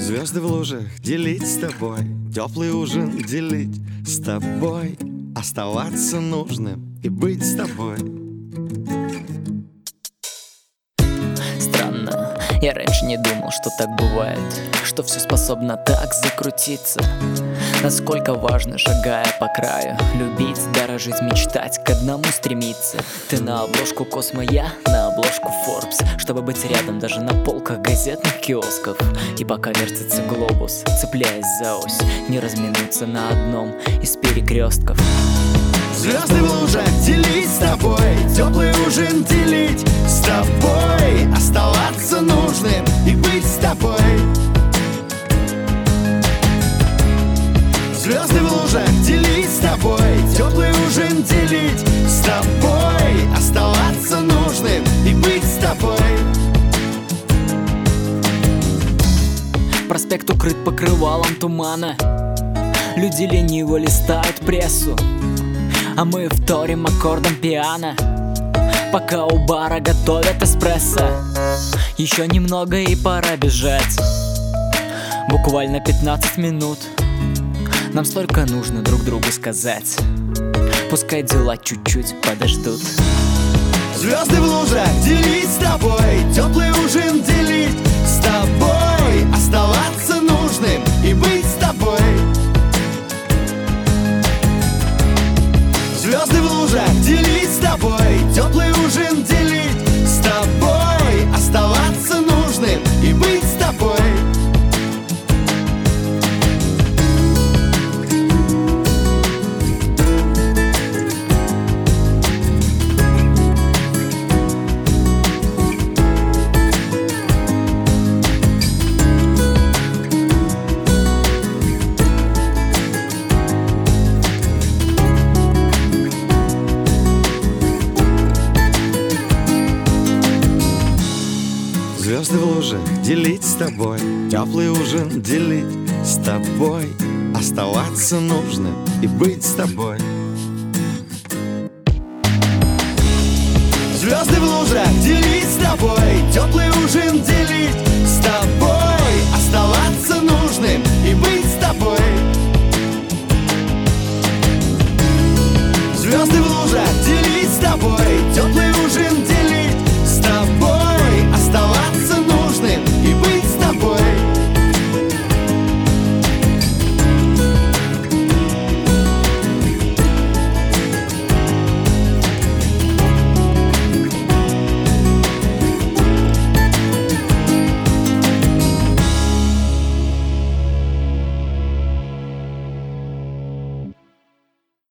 Звезды в лужах делить с тобой, теплый ужин делить с тобой, оставаться нужным и быть с тобой. Странно, я раньше не думал, что так бывает, что все способно так закрутиться. Насколько важно, шагая по краю, любить, дорожить, мечтать, к одному стремиться. Ты на обложку Космо, я на обложку Forbes, чтобы быть рядом даже на полках газетных киосков. И пока вертится глобус, цепляясь за ось, не разминуться на одном из перекрестков. Звезды в лужах делить с тобой, теплый ужин делить с тобой, оставаться нужным и быть с тобой. Звезды в лужах делить с тобой, теплый ужин делить с тобой, оставаться нужным и быть с тобой. Проспект укрыт покрывалом тумана, люди лениво листают прессу, а мы вторим аккордом пиано, пока у бара готовят эспрессо. Еще немного и пора бежать, буквально 15 минут. Нам столько нужно друг другу сказать, пускай дела чуть-чуть подождут. Звезды в лужах делить с тобой, теплый ужин делить с тобой, оставаться нужным и быть с тобой. Звезды в лужах делить с тобой, теплый ужин делить с тобой, оставаться нужным и быть с тобой. Звезды в лужах делить с тобой, теплый ужин делить с тобой, оставаться нужным и быть с тобой. Звезды в лужах делить с тобой, теплый ужин